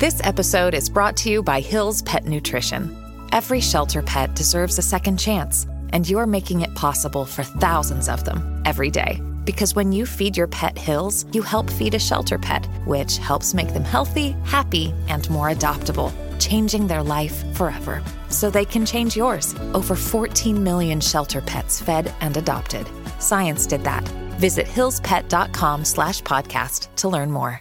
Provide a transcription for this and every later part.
This episode is brought to you by Hill's Pet Nutrition. Every shelter pet deserves a second chance, and you're making it possible for thousands of them every day. Because when you feed your pet Hill's, you help feed a shelter pet, which helps make them healthy, happy, and more adoptable, changing their life forever. So they can change yours. Over 14 million shelter pets fed and adopted. Science did that. Visit hillspet.com/podcast to learn more.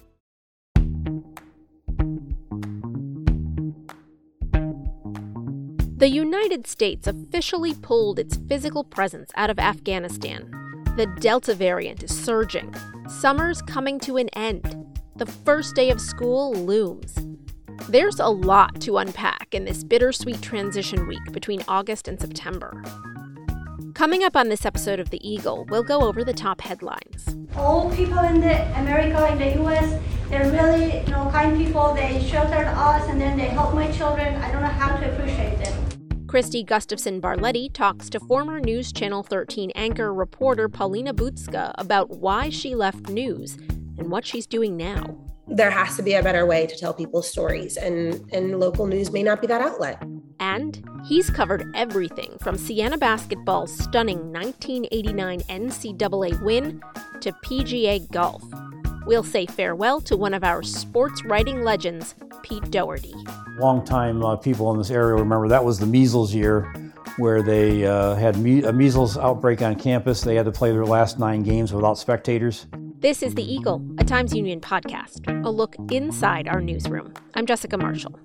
The United States officially pulled its physical presence out of Afghanistan. The Delta variant is surging. Summer's coming to an end. The first day of school looms. There's a lot to unpack in this bittersweet transition week between August and September. Coming up on this episode of The Eagle, we'll go over the top headlines. All people in America, in the U.S., they're really, kind people. They sheltered us and then they helped my children. I don't know how to appreciate them. Christy Gustafson Barletti talks to former News Channel 13 anchor reporter Paulina Butska about why she left news and what she's doing now. There has to be a better way to tell people's stories, and local news may not be that outlet. And he's covered everything from Siena basketball's stunning 1989 NCAA win to PGA golf. We'll say farewell to one of our sports writing legends, Pete Doherty. Long-time people in this area remember that was the measles year where they had a measles outbreak on campus. They had to play their last 9 games without spectators. This is The Eagle, a Times Union podcast, a look inside our newsroom. I'm Jessica Marshall.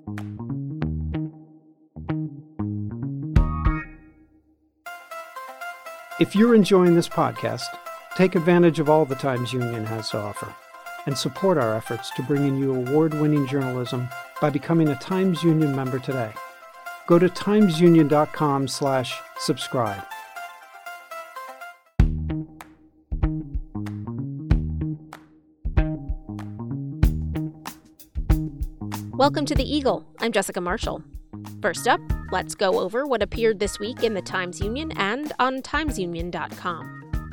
If you're enjoying this podcast, take advantage of all the Times Union has to offer and support our efforts to bring you award-winning journalism by becoming a Times Union member today. Go to timesunion.com/subscribe. Welcome to The Eagle. I'm Jessica Marshall. First up, let's go over what appeared this week in the Times Union and on timesunion.com.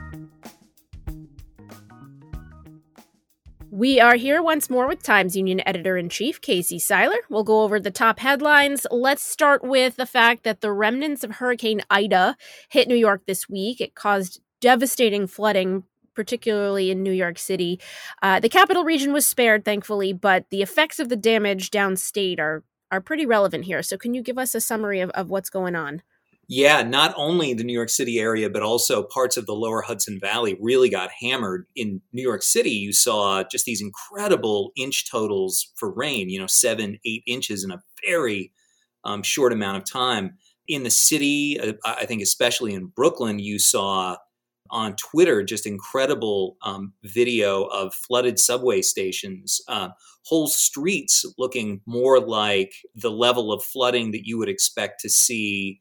We are here once more with Times Union Editor-in-Chief Casey Seiler. We'll go over the top headlines. Let's start with the fact that the remnants of Hurricane Ida hit New York this week. It caused devastating flooding, particularly in New York City. The capital region was spared, thankfully, but the effects of the damage downstate are pretty relevant here. So can you give us a summary of what's going on? Yeah, not only the New York City area, but also parts of the lower Hudson Valley really got hammered. In New York City, you saw just these incredible inch totals for rain, 7, 8 inches in a very short amount of time. In the city, I think especially in Brooklyn, you saw on Twitter just incredible video of flooded subway stations, whole streets looking more like the level of flooding that you would expect to see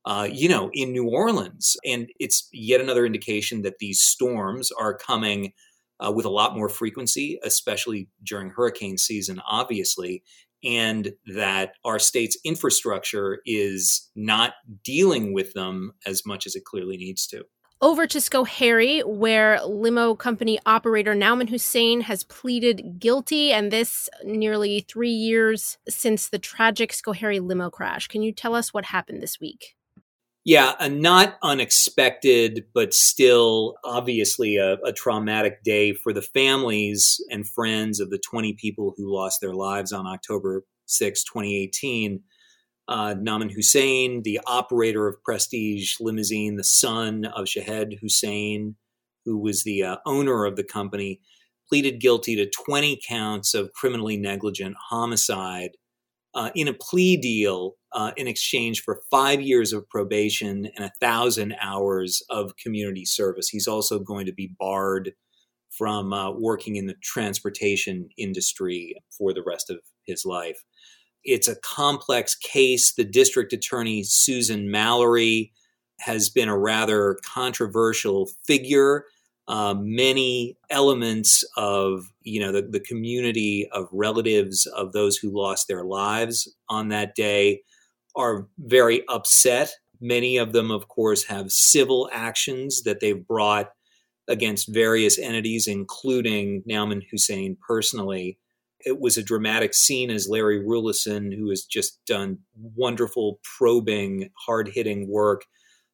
in New Orleans. And it's yet another indication that these storms are coming with a lot more frequency, especially during hurricane season, obviously, and that our state's infrastructure is not dealing with them as much as it clearly needs to. Over to Schoharie, where limo company operator Nauman Hussein has pleaded guilty, and this nearly 3 years since the tragic Schoharie limo crash. Can you tell us what happened this week? Yeah, a not unexpected, but still obviously a traumatic day for the families and friends of the 20 people who lost their lives on October 6, 2018. Nauman Hussein, the operator of Prestige Limousine, the son of Shahed Hussein, who was the owner of the company, pleaded guilty to 20 counts of criminally negligent homicide in a plea deal in exchange for 5 years of probation and 1,000 hours of community service. He's also going to be barred from working in the transportation industry for the rest of his life. It's a complex case. The district attorney, Susan Mallory, has been a rather controversial figure. Many elements of, the community of relatives of those who lost their lives on that day are very upset. Many of them, of course, have civil actions that they've brought against various entities, including Nauman Hussein personally. it was a dramatic scene as Larry Rulison, who has just done wonderful, probing, hard-hitting work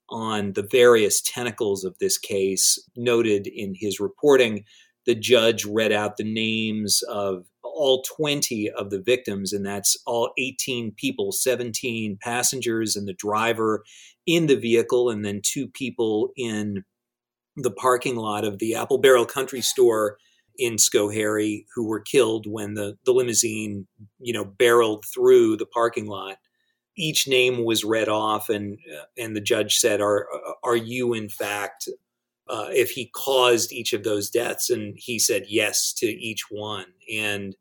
on the various tentacles of this case, noted in his reporting. The judge read out the names of all 20 of the victims, and that's all 18 people, 17 passengers and the driver in the vehicle, and then 2 people in the parking lot of the Apple Barrel Country Store in Schoharie who were killed when the limousine, barreled through the parking lot. Each name was read off, and the judge said, "Are you in fact?" If he caused each of those deaths, and he said yes to each one. And,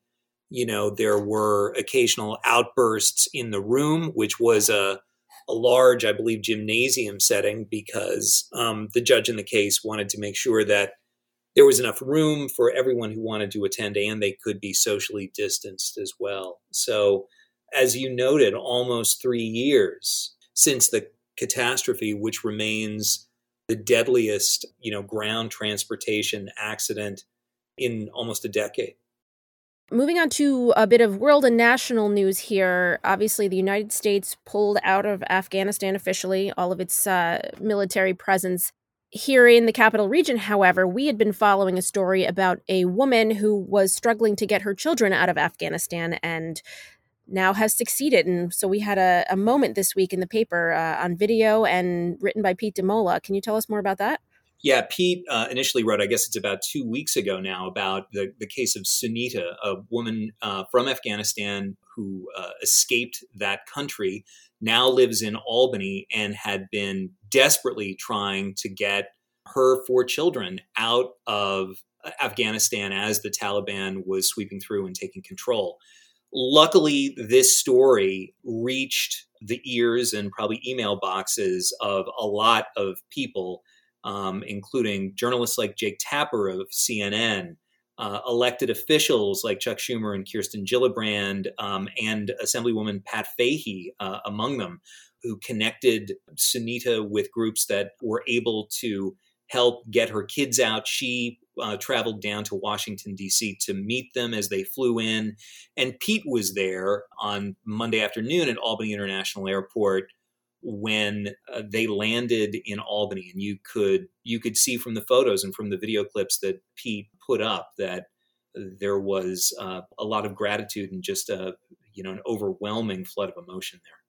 there were occasional outbursts in the room, which was a large, I believe, gymnasium setting, because the judge in the case wanted to make sure that there was enough room for everyone who wanted to attend, and they could be socially distanced as well. So, as you noted, almost 3 years since the catastrophe, which remains the deadliest, ground transportation accident in almost a decade. Moving on to a bit of world and national news here. Obviously, the United States pulled out of Afghanistan officially, all of its military presence. Here in the capital region, however, we had been following a story about a woman who was struggling to get her children out of Afghanistan and now has succeeded. And so we had a moment this week in the paper on video and written by Pete DeMola. Can you tell us more about that? Yeah, Pete initially wrote, I guess it's about 2 weeks ago now, about the case of Sunita, a woman from Afghanistan who escaped that country, now lives in Albany, and had been desperately trying to get her 4 children out of Afghanistan as the Taliban was sweeping through and taking control. Luckily, this story reached the ears and probably email boxes of a lot of people, including journalists like Jake Tapper of CNN, elected officials like Chuck Schumer and Kirsten Gillibrand, and Assemblywoman Pat Fahey among them, who connected Sunita with groups that were able to help get her kids out. She traveled down to Washington, D.C. to meet them as they flew in. And Pete was there on Monday afternoon at Albany International Airport when they landed in Albany. And you could see from the photos and from the video clips that Pete put up that there was a lot of gratitude and just an overwhelming flood of emotion there.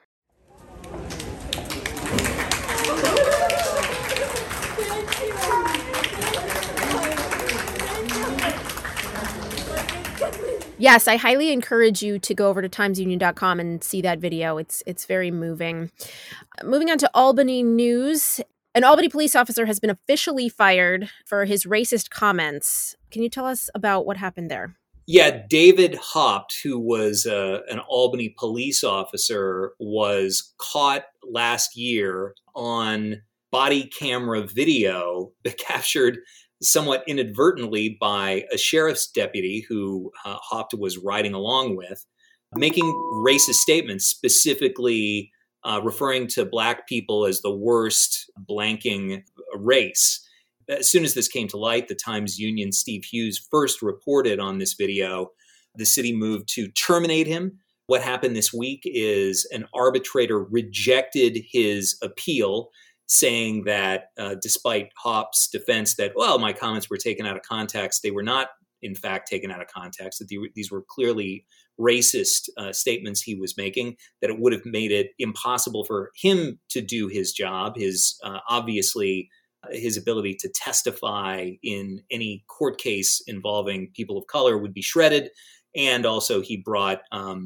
Yes, I highly encourage you to go over to timesunion.com and see that video. It's very moving. Moving on to Albany news. An Albany police officer has been officially fired for his racist comments. Can you tell us about what happened there? Yeah, David Haupt, who was an Albany police officer, was caught last year on body camera video that captured somewhat inadvertently by a sheriff's deputy who Haupt was riding along with, making racist statements, specifically referring to Black people as the worst blanking race. As soon as this came to light, the Times-Union Steve Hughes first reported on this video. The city moved to terminate him. What happened this week is an arbitrator rejected his appeal, saying that despite Haupt's defense that, well, my comments were taken out of context, they were not, in fact, taken out of context, that these were clearly racist statements he was making, that it would have made it impossible for him to do his job. Obviously, his ability to testify in any court case involving people of color would be shredded. And also he brought,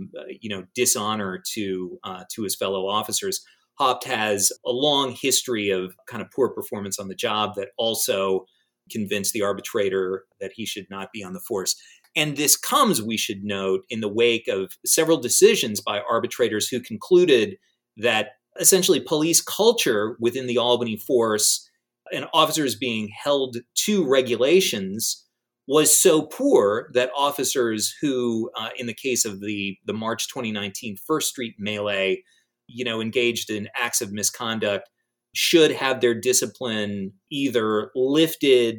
dishonor to his fellow officers. Haupt has a long history of kind of poor performance on the job that also convinced the arbitrator that he should not be on the force. And this comes, we should note, in the wake of several decisions by arbitrators who concluded that essentially police culture within the Albany force and officers being held to regulations was so poor that officers who, in the case of the March 2019 First Street melee, engaged in acts of misconduct, should have their discipline either lifted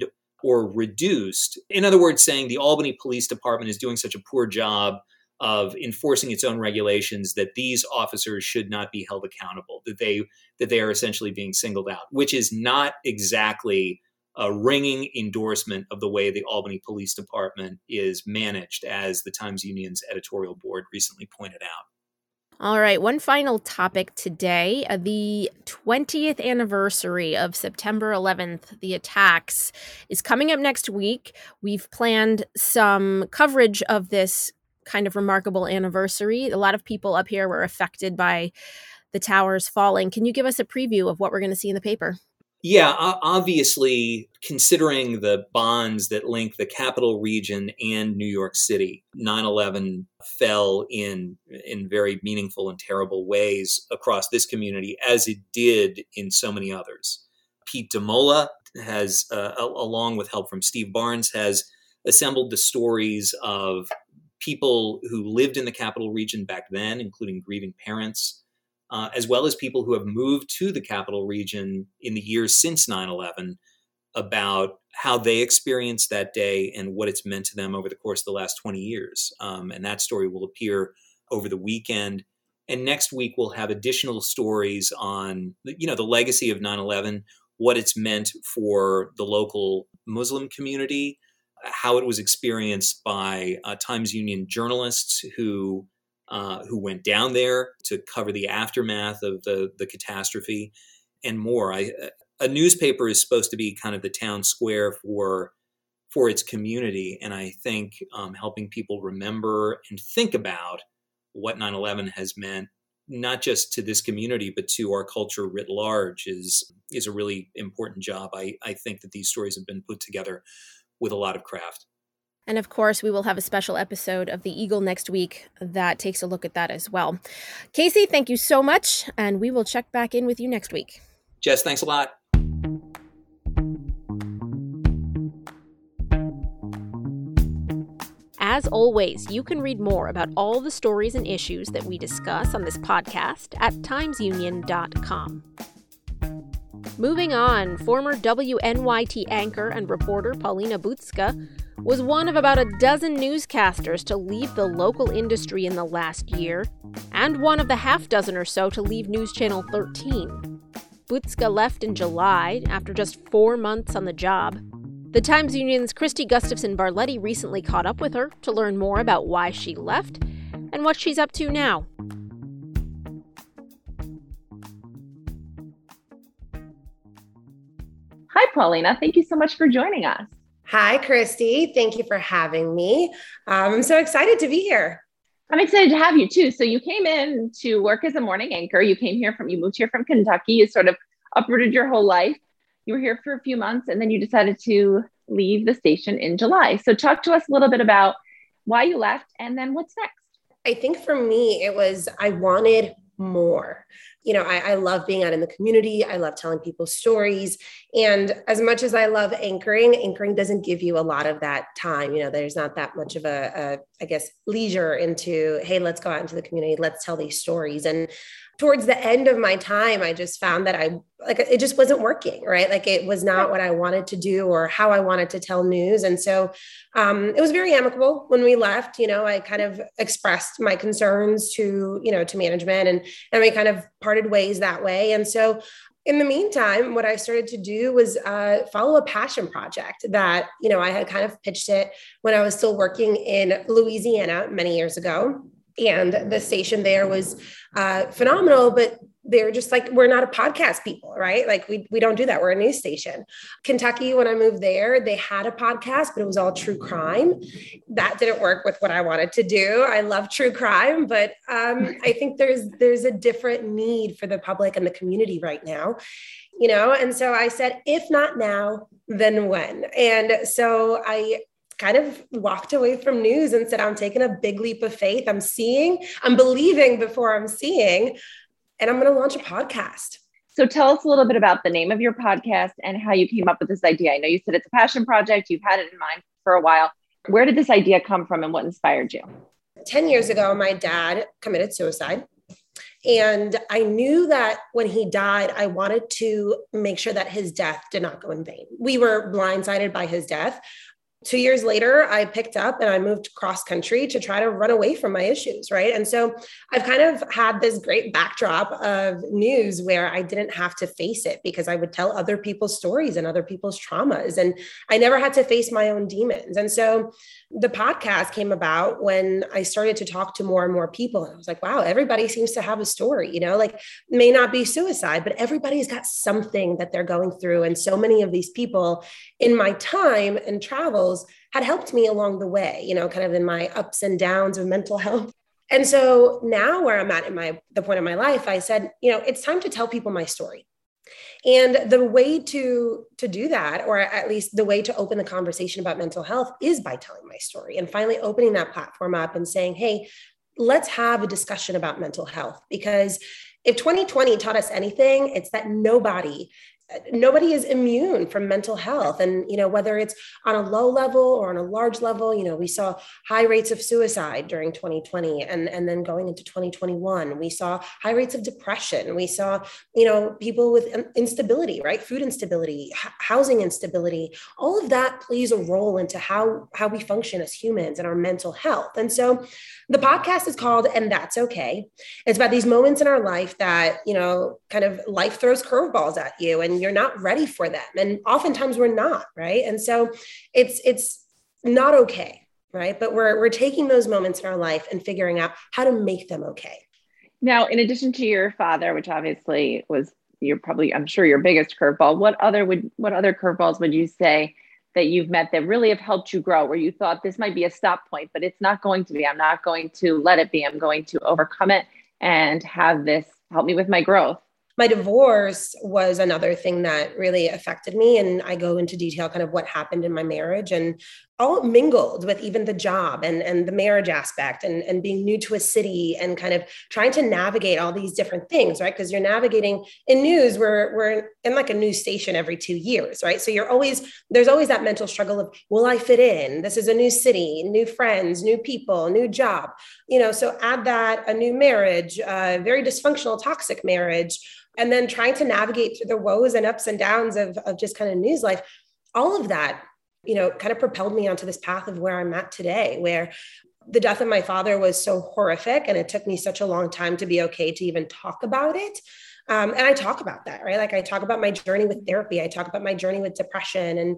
or reduced. In other words, saying the Albany Police Department is doing such a poor job of enforcing its own regulations that these officers should not be held accountable, that they are essentially being singled out, which is not exactly a ringing endorsement of the way the Albany Police Department is managed, as the Times-Union's editorial board recently pointed out. All right, one final topic today. The 20th anniversary of September 11th, the attacks, is coming up next week. We've planned some coverage of this kind of remarkable anniversary. A lot of people up here were affected by the towers falling. Can you give us a preview of what we're going to see in the paper? Yeah, obviously, considering the bonds that link the capital region and New York City, 9/11 fell in very meaningful and terrible ways across this community, as it did in so many others. Pete DeMola has, along with help from Steve Barnes, has assembled the stories of people who lived in the capital region back then, including grieving parents, as well as people who have moved to the capital region in the years since 9/11, about how they experienced that day and what it's meant to them over the course of the last 20 years. And that story will appear over the weekend. And next week, we'll have additional stories on, the legacy of 9/11, what it's meant for the local Muslim community, how it was experienced by Times-Union journalists who went down there to cover the aftermath of the catastrophe, and more. A newspaper is supposed to be kind of the town square for its community, and I think helping people remember and think about what 9/11 has meant, not just to this community, but to our culture writ large, is a really important job. I think that these stories have been put together with a lot of craft. And of course, we will have a special episode of The Eagle next week that takes a look at that as well. Casey, thank you so much, and we will check back in with you next week. Jess, thanks a lot. As always, you can read more about all the stories and issues that we discuss on this podcast at timesunion.com. Moving on, former WNYT anchor and reporter Paulina Butska was one of about a dozen newscasters to leave the local industry in the last year, and one of the half dozen or so to leave News Channel 13. Butska left in July after just 4 months on the job. The Times-Union's Christy Gustafson Barletti recently caught up with her to learn more about why she left and what she's up to now. Hi, Paulina. Thank you so much for joining us. Hi, Christy. Thank you for having me. I'm so excited to be here. I'm excited to have you too. So you came in to work as a morning anchor. You moved here from Kentucky. You sort of uprooted your whole life. You were here for a few months and then you decided to leave the station in July. So talk to us a little bit about why you left and then what's next. I think for me, it was, I wanted more. I love being out in the community. I love telling people stories. And as much as I love anchoring doesn't give you a lot of that time. There's not that much of a leisure into, hey, let's go out into the community. Let's tell these stories. And towards the end of my time, I just found that it just wasn't working, right? Like it was not what I wanted to do or how I wanted to tell news. And so it was very amicable when we left. I kind of expressed my concerns to management and we kind of parted ways that way. And so in the meantime, what I started to do was follow a passion project that, I had kind of pitched it when I was still working in Louisiana many years ago. And the station there was phenomenal, but they're just like, we're not a podcast people, right? Like we don't do that. We're a news station. Kentucky, when I moved there, they had a podcast, but it was all true crime. That didn't work with what I wanted to do. I love true crime, but I think there's a different need for the public and the community right now, And so I said, if not now, then when? And so I kind of walked away from news and said, I'm taking a big leap of faith. I'm believing before I'm seeing, and I'm going to launch a podcast. So tell us a little bit about the name of your podcast and how you came up with this idea. I know you said it's a passion project. You've had it in mind for a while. Where did this idea come from and what inspired you? 10 years ago, my dad committed suicide. And I knew that when he died, I wanted to make sure that his death did not go in vain. We were blindsided by his death. 2 years later, I picked up and I moved cross country to try to run away from my issues, right? And so I've kind of had this great backdrop of news where I didn't have to face it because I would tell other people's stories and other people's traumas. And I never had to face my own demons. And so the podcast came about when I started to talk to more and more people. And I was like, wow, everybody seems to have a story, like may not be suicide, but everybody's got something that they're going through. And so many of these people in my time and travels had helped me along the way, kind of in my ups and downs of mental health. And so now where I'm at in the point of my life, I said, it's time to tell people my story. And the way to do that, or at least the way to open the conversation about mental health, is by telling my story and finally opening that platform up and saying, hey, let's have a discussion about mental health. Because if 2020 taught us anything, it's that nobody is immune from mental health. And, whether it's on a low level or on a large level, we saw high rates of suicide during 2020. And then going into 2021, we saw high rates of depression. We saw, people with instability, right? Food instability, housing instability, all of that plays a role into how we function as humans and our mental health. And so the podcast is called And That's Okay. It's about these moments in our life that, kind of life throws curveballs at you and you're not ready for them. And oftentimes we're not, right? And so it's not okay, right? But we're taking those moments in our life and figuring out how to make them okay. Now, in addition to your father, which obviously was I'm sure your biggest curveball, what other curveballs would you say that you've met that really have helped you grow, where you thought this might be a stop point, but it's not going to be? I'm not going to let it be. I'm going to overcome it and have this help me with my growth. My divorce was another thing that really affected me. And I go into detail kind of what happened in my marriage, and all mingled with even the job and the marriage aspect and being new to a city and kind of trying to navigate all these different things, right? Because you're navigating in news, we're in like a news station every 2 years, right? So there's always that mental struggle of, will I fit in? This is a new city, new friends, new people, new job, so add that, a new marriage, a very dysfunctional, toxic marriage, and then trying to navigate through the woes and ups and downs of just kind of news life. All of that, kind of propelled me onto this path of where I'm at today, where the death of my father was so horrific. And it took me such a long time to be okay to even talk about it. And I talk about that, right? Like I talk about my journey with therapy. I talk about my journey with depression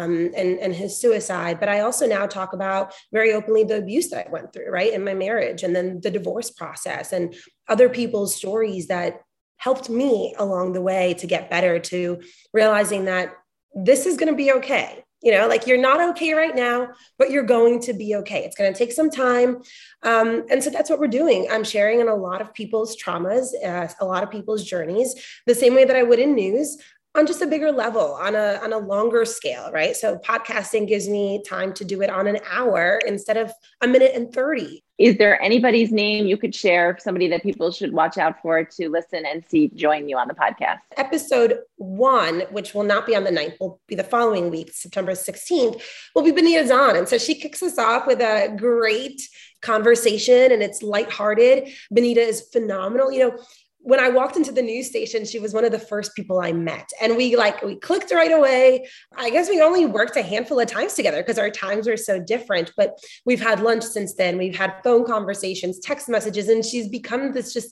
and his suicide. But I also now talk about very openly the abuse that I went through, right, in my marriage, and then the divorce process and other people's stories that helped me along the way to get better, to realizing that this is going to be okay. Like you're not okay right now, but you're going to be okay. It's going to take some time. And so that's what we're doing. I'm sharing in a lot of people's traumas, a lot of people's journeys, the same way that I would in news, on just a bigger level, on a longer scale, right? So podcasting gives me time to do it on an hour instead of a minute and 30. Is there anybody's name you could share, somebody that people should watch out for to listen and see join you on the podcast? Episode 1, which will not be on the 9th, will be the following week, September 16th, will be Benita Zahn. And so she kicks us off with a great conversation, and it's lighthearted. Benita is phenomenal. When I walked into the news station, she was one of the first people I met, and we clicked right away. I guess we only worked a handful of times together because our times were so different, but we've had lunch since then. We've had phone conversations, text messages, and she's become this just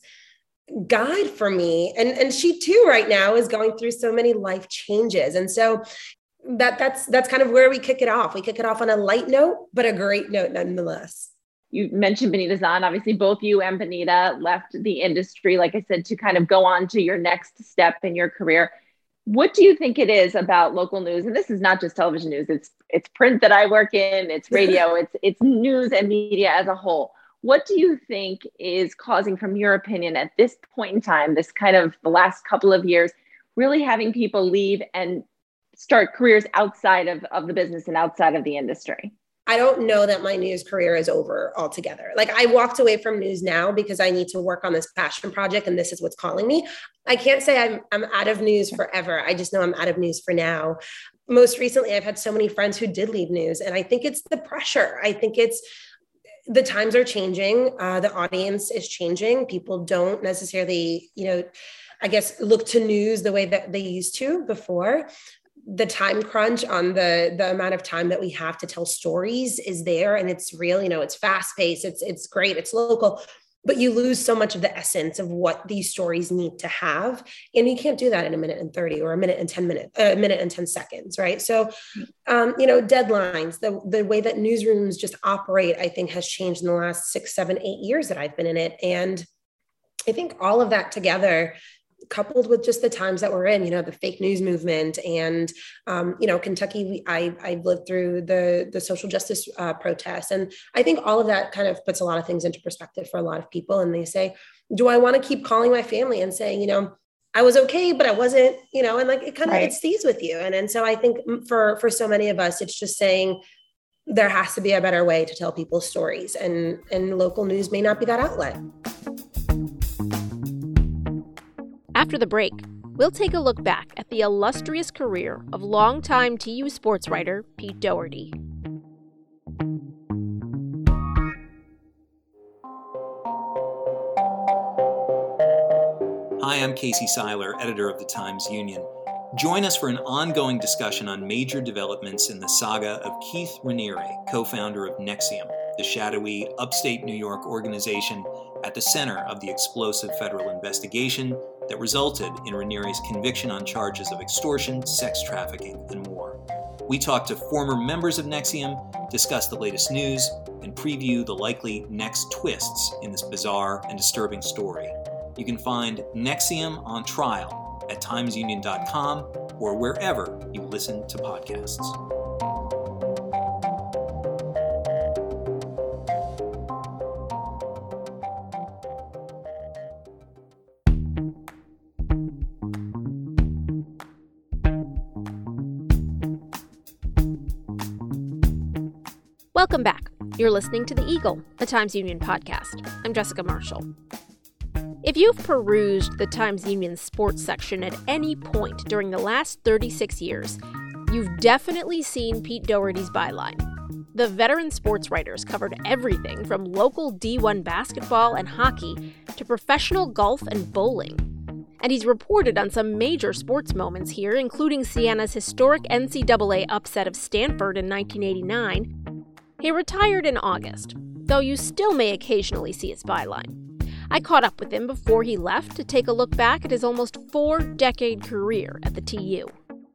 guide for me. And she too right now is going through so many life changes. And so that's kind of where we kick it off. We kick it off on a light note, but a great note nonetheless. You mentioned Benita Zahn. Obviously, both you and Benita left the industry, like I said, to kind of go on to your next step in your career. What do you think it is about local news? And this is not just television news. It's print that I work in, it's radio, it's news and media as a whole. What do you think is causing, from your opinion, at this point in time, this kind of the last couple of years, really having people leave and start careers outside of the business and outside of the industry? I don't know that my news career is over altogether. Like I walked away from news now because I need to work on this passion project and this is what's calling me. I can't say I'm out of news forever. I just know I'm out of news for now. Most recently, I've had so many friends who did leave news, and I think it's the pressure. I think it's the times are changing. The audience is changing. People don't necessarily, I guess, look to news the way that they used to before. The time crunch on the amount of time that we have to tell stories is there, and it's real. It's fast paced. It's great. It's local, but you lose so much of the essence of what these stories need to have. And you can't do that in a minute and 30 or a minute and 10 seconds. Right. So, deadlines, the way that newsrooms just operate, I think has changed in the last 6, 7, 8 years that I've been in it. And I think all of that together, coupled with just the times that we're in, the fake news movement and, Kentucky, I've lived through the social justice protests. And I think all of that kind of puts a lot of things into perspective for a lot of people. And they say, do I want to keep calling my family and saying, I was okay, but I wasn't, and like, it kind of, It stays with you. And so I think for so many of us, it's just saying there has to be a better way to tell people's stories, and local news may not be that outlet. After the break, we'll take a look back at the illustrious career of longtime TU sports writer Pete Dougherty. Hi, I'm Casey Seiler, editor of the Times-Union. Join us for an ongoing discussion on major developments in the saga of Keith Raniere, co-founder of NXIVM, the shadowy upstate New York organization at the center of the explosive federal investigation that resulted in Raniere's conviction on charges of extortion, sex trafficking, and more. We talk to former members of NXIVM, discuss the latest news, and preview the likely next twists in this bizarre and disturbing story. You can find NXIVM on Trial at timesunion.com or wherever you listen to podcasts. Welcome back. You're listening to The Eagle, a Times-Union podcast. I'm Jessica Marshall. If you've perused the Times-Union sports section at any point during the last 36 years, you've definitely seen Pete Dougherty's byline. The veteran sports writers covered everything from local D1 basketball and hockey to professional golf and bowling. And he's reported on some major sports moments here, including Sienna's historic NCAA upset of Stanford in 1989. He retired in August, though you still may occasionally see his byline. I caught up with him before he left to take a look back at his almost 4-decade career at the TU.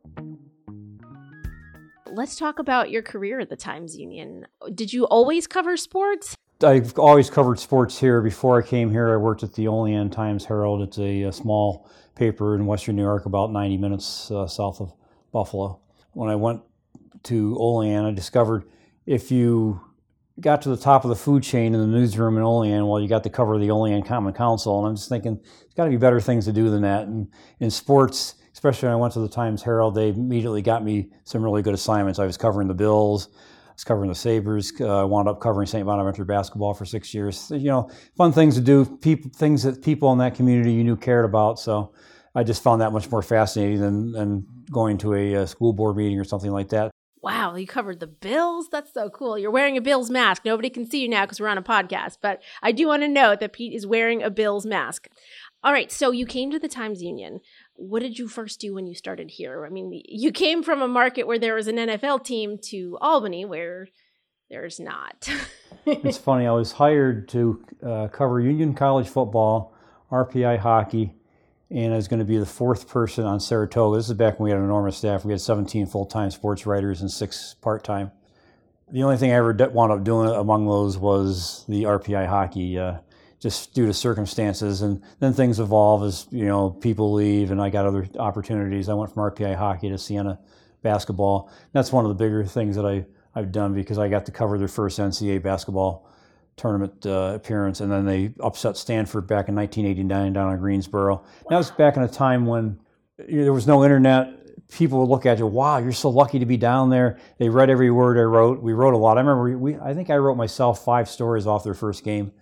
Let's talk about your career at the Times-Union. Did you always cover sports? I've always covered sports here. Before I came here, I worked at the Olean Times-Herald. It's a small paper in Western New York, about 90 minutes south of Buffalo. When I went to Olean, I discovered if you got to the top of the food chain in the newsroom in Olean, well, you got to cover the Olean Common Council. And I'm just thinking, there's got to be better things to do than that. And in sports, especially when I went to the Times-Herald, they immediately got me some really good assignments. I was covering the Bills, I was covering the Sabres, I wound up covering St. Bonaventure basketball for 6 years. Fun things to do, things that people in that community you knew cared about. So I just found that much more fascinating than going to a school board meeting or something like that. Wow, you covered the Bills? That's so cool. You're wearing a Bills mask. Nobody can see you now because we're on a podcast, but I do want to note that Pete is wearing a Bills mask. All right, so you came to the Times-Union. What did you first do when you started here? I mean, you came from a market where there was an NFL team to Albany where there's not. It's funny, I was hired to cover Union College football, RPI hockey, and I was going to be the fourth person on Saratoga. This is back when we had an enormous staff. We had 17 full-time sports writers and 6 part-time. The only thing I ever wound up doing among those was the RPI hockey, just due to circumstances. And then things evolve as, people leave and I got other opportunities. I went from RPI hockey to Siena basketball. That's one of the bigger things that I've done because I got to cover their first NCAA basketball tournament appearance, and then they upset Stanford back in 1989 down in Greensboro. That was back in a time when there was no internet. People would look at you, wow, you're so lucky to be down there. They read every word I wrote. We wrote a lot. I remember I think I wrote myself 5 stories off their first game.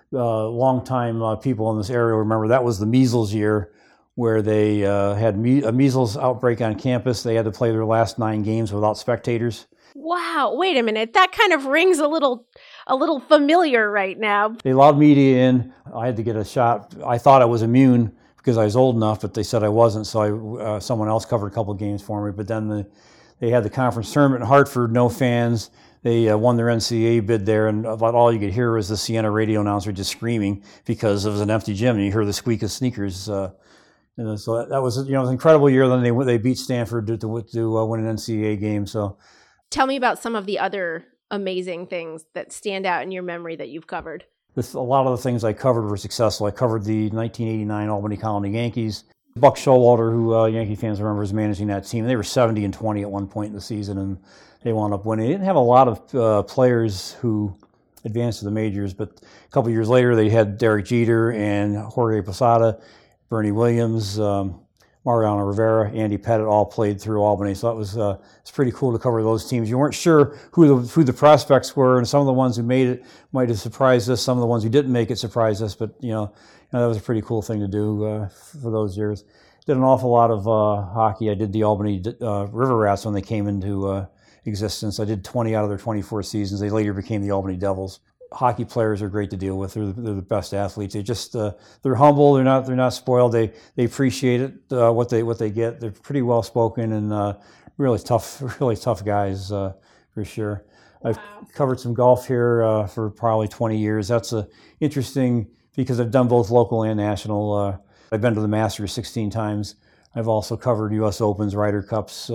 Long-time people in this area remember that was the measles year where they had a measles outbreak on campus. They had to play their last 9 games without spectators. Wow, wait a minute. That kind of rings a little a little familiar right now. They allowed media in. I had to get a shot. I thought I was immune because I was old enough, but they said I wasn't, so someone else covered a couple of games for me. But then they had the conference tournament in Hartford, no fans. They won their NCAA bid there, and about all you could hear was the Siena radio announcer just screaming because it was an empty gym, and you hear the squeak of sneakers. So that was, it was an incredible year. Then they beat Stanford to win an NCAA game. So, tell me about some of the other amazing things that stand out in your memory that you've covered. A lot of the things I covered were successful. I covered the 1989 Albany Colony Yankees. Buck Showalter, who Yankee fans remember, was managing that team. They were 70-20 at one point in the season, and they wound up winning. They didn't have a lot of players who advanced to the majors, but a couple of years later, they had Derek Jeter and Jorge Posada, Bernie Williams, Mariano Rivera, Andy Pettitte all played through Albany. So it's pretty cool to cover those teams. You weren't sure who the prospects were, and some of the ones who made it might have surprised us. Some of the ones who didn't make it surprised us. But that was a pretty cool thing to do for those years. Did an awful lot of hockey. I did the Albany River Rats when they came into existence. I did 20 out of their 24 seasons. They later became the Albany Devils. Hockey players are great to deal with. They're the best athletes. They just they're humble. They're not spoiled. They appreciate it what they get. They're pretty well spoken and really tough guys for sure. I've covered some golf here for probably 20 years. That's interesting because I've done both local and national. I've been to the Masters 16 times. I've also covered U.S. Opens, Ryder Cups,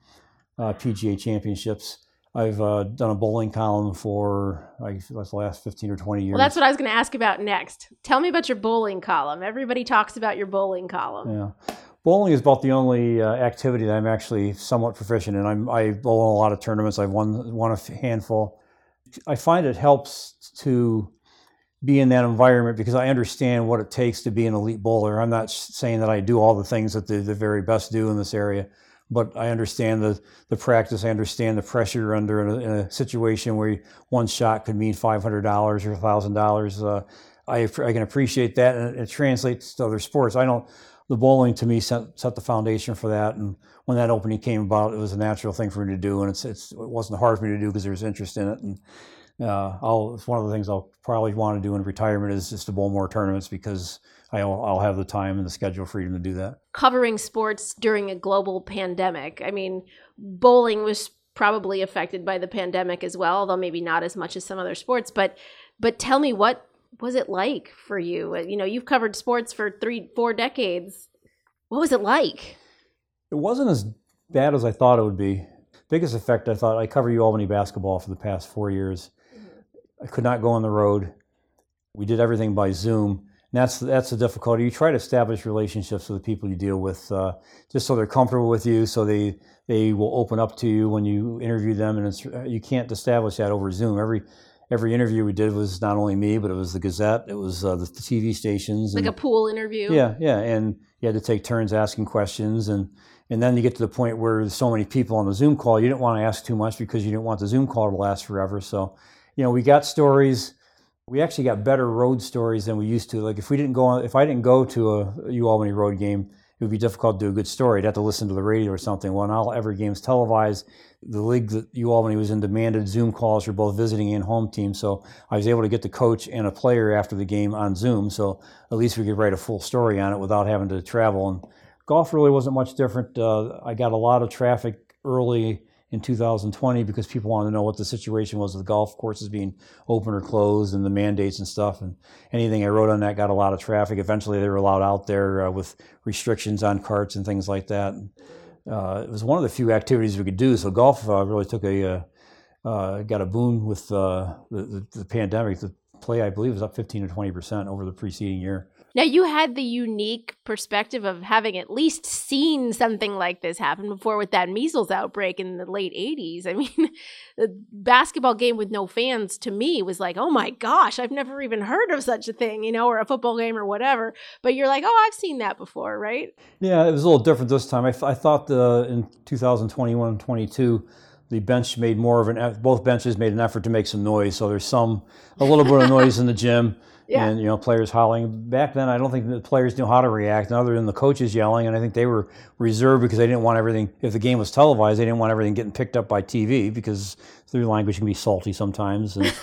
PGA Championships. I've done a bowling column for the last 15 or 20 years. Well, that's what I was going to ask about next. Tell me about your bowling column. Everybody talks about your bowling column. Yeah. Bowling is about the only activity that I'm actually somewhat proficient in. I bowl in a lot of tournaments. I've won a handful. I find it helps to be in that environment because I understand what it takes to be an elite bowler. I'm not saying that I do all the things that the very best do in this area, but I understand the practice. I understand the pressure you're under in a situation where one shot could mean $500 or $1,000. I can appreciate that, and it translates to other sports. The bowling to me set the foundation for that, and when that opening came about, it was a natural thing for me to do, and it wasn't hard for me to do because there was interest in it. And it's one of the things I'll probably want to do in retirement is just to bowl more tournaments because I'll have the time and the schedule freedom to do that. Covering sports during a global pandemic. I mean, bowling was probably affected by the pandemic as well, although maybe not as much as some other sports. But tell me, what was it like for you? You've covered sports for 3-4 decades. What was it like? It wasn't as bad as I thought it would be. Biggest effect, I cover UAlbany basketball for the past 4 years. I could not go on the road. We did everything by Zoom. And that's the difficulty. You try to establish relationships with the people you deal with, just so they're comfortable with you, so they will open up to you when you interview them. And you can't establish that over Zoom. Every interview we did was not only me, but it was the Gazette, it was the TV stations. Like a pool interview? Yeah, and you had to take turns asking questions. And then you get to the point where there's so many people on the Zoom call, you didn't want to ask too much because you didn't want the Zoom call to last forever. So, we got stories. We actually got better road stories than we used to. Like if I didn't go to a UAlbany road game, it would be difficult to do a good story. I'd have to listen to the radio or something. Well, now every game's televised. The league that UAlbany was in demanded Zoom calls for both visiting and home teams. So I was able to get the coach and a player after the game on Zoom. So at least we could write a full story on it without having to travel. And golf really wasn't much different. I got a lot of traffic early in 2020 because people wanted to know what the situation was with golf courses being open or closed and the mandates and stuff. And anything I wrote on that got a lot of traffic. Eventually they were allowed out there with restrictions on carts and things like that. And, it was one of the few activities we could do. So golf really took got a boon with the pandemic. The play, I believe, was up 15 to 20% over the preceding year. Now, you had the unique perspective of having at least seen something like this happen before with that measles outbreak in the late 80s. I mean, the basketball game with no fans to me was like, oh my gosh, I've never even heard of such a thing, or a football game or whatever. But you're like, oh, I've seen that before, right? Yeah, it was a little different this time. I thought in 2021 and 22, the bench made both benches made an effort to make some noise. So there's a little bit of noise in the gym. Yeah. And, players howling. Back then, I don't think the players knew how to react other than the coaches yelling. And I think they were reserved because they didn't want everything, if the game was televised, they didn't want everything getting picked up by TV because their language can be salty sometimes. And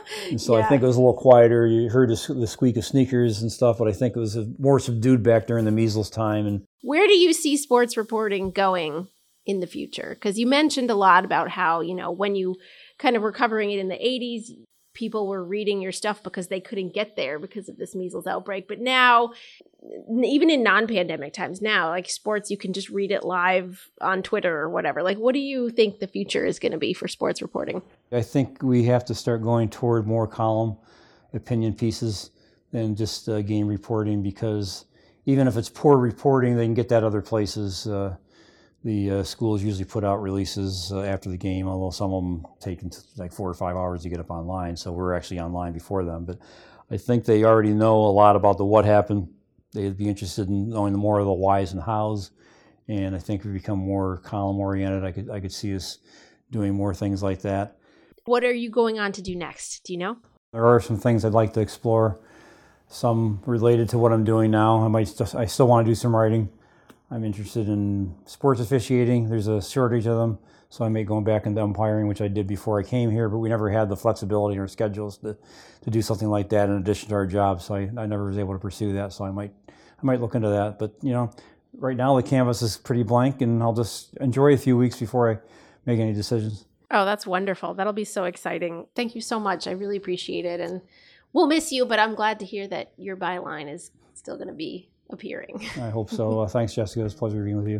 And so I think it was a little quieter. You heard the squeak of sneakers and stuff, but I think it was more subdued back during the measles time. And where do you see sports reporting going in the future? Because you mentioned a lot about how, when you kind of were covering it in the 80s, people were reading your stuff because they couldn't get there because of this measles outbreak. But now, even in non-pandemic times now, like sports, you can just read it live on Twitter or whatever. Like, what do you think the future is going to be for sports reporting? I think we have to start going toward more column opinion pieces than just game reporting, because even if it's poor reporting, they can get that other places. The schools usually put out releases after the game, although some of them take like 4 or 5 hours to get up online. So we're actually online before them. But I think they already know a lot about the what happened. They'd be interested in knowing more of the whys and hows. And I think we become more column oriented. I could see us doing more things like that. What are you going on to do next? Do you know? There are some things I'd like to explore. Some related to what I'm doing now. I still want to do some writing. I'm interested in sports officiating. There's a shortage of them, so I may go back into umpiring, which I did before I came here, but we never had the flexibility in our schedules to do something like that in addition to our job, so I never was able to pursue that, so I might look into that. But, right now the canvas is pretty blank, and I'll just enjoy a few weeks before I make any decisions. Oh, that's wonderful. That'll be so exciting. Thank you so much. I really appreciate it, and we'll miss you, but I'm glad to hear that your byline is still going to be appearing. I hope so. Thanks, Jessica. It was a pleasure being with you.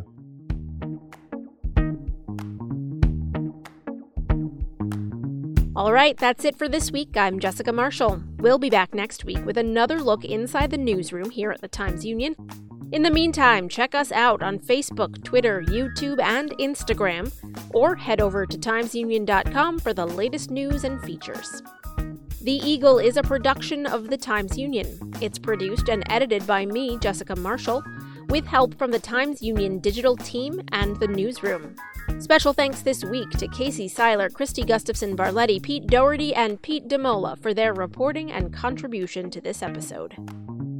All right, that's it for this week. I'm Jessica Marshall. We'll be back next week with another look inside the newsroom here at the Times-Union. In the meantime, check us out on Facebook, Twitter, YouTube, and Instagram, or head over to timesunion.com for the latest news and features. The Eagle is a production of the Times-Union. It's produced and edited by me, Jessica Marshall, with help from the Times-Union digital team and the newsroom. Special thanks this week to Casey Seiler, Christy Gustafson Barletti, Pete Doherty, and Pete DeMola for their reporting and contribution to this episode.